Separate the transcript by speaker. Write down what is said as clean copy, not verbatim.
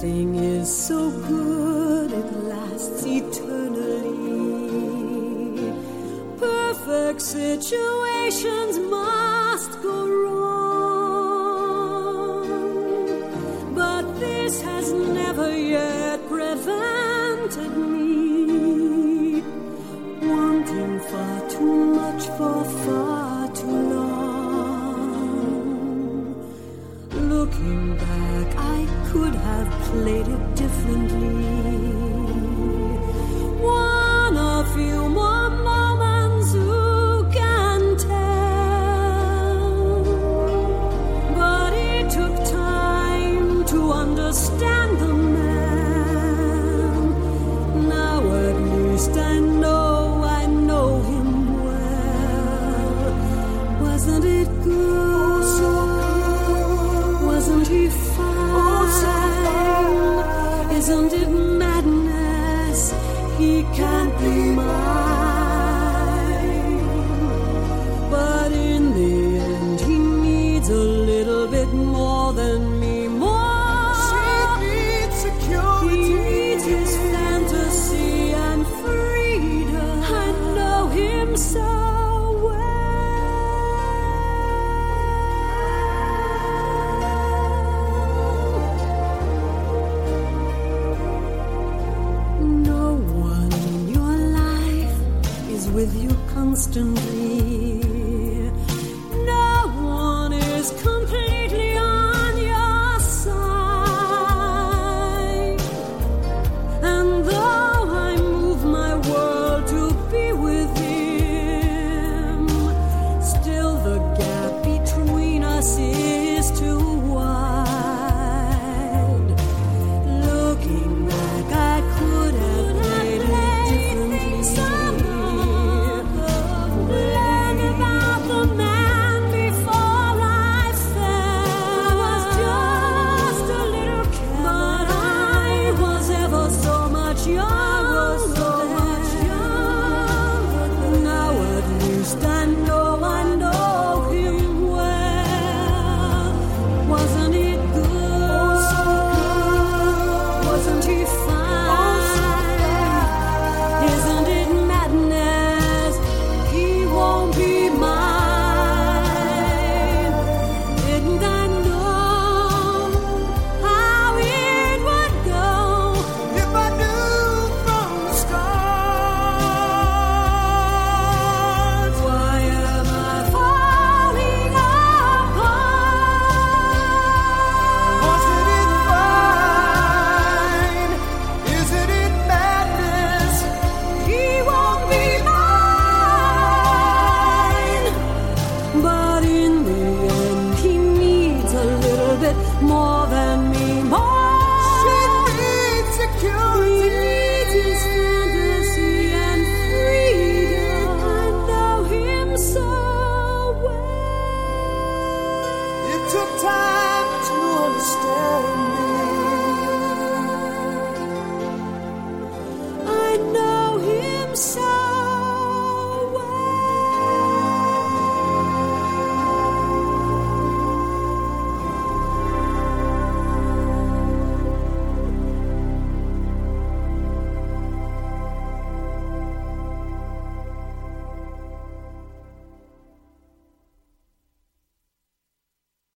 Speaker 1: Nothing is so good it lasts eternally. Perfect situations must go wrong, but this has never yet prevented me wanting far too much for far too long. Looking back, I could have played it differently. Won a few more moments, who can tell? But it took time to understand the man. Now at least I know him well. Wasn't it good? Wasn't he fine? Isn't it madness? He can't be mine. But in the end, he needs a little bit more than me. More.
Speaker 2: She needs security.
Speaker 1: He needs his fantasy and freedom. I know him so well. No one in your life is with you constantly.